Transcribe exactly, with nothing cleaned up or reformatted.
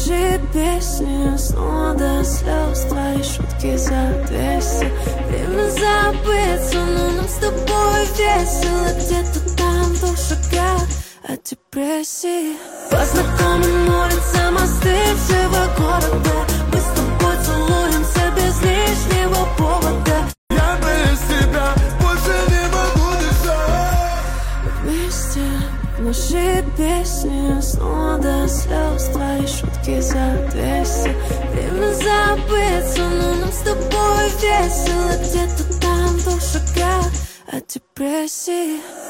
Наши песни снова до слез, твои шутки за двести. Время забыться, но нам с тобой весело. Где-то там в двух шагах от депрессии. По знакомым улицам остывшего города мы с тобой целуемся без лишнего повода. Я без тебя больше не могу дышать. Вместе наши песни снова до слез, твои шутки за двести. Время забыться, но нам с тобой весело. Где-то там в двух шагах от депрессии.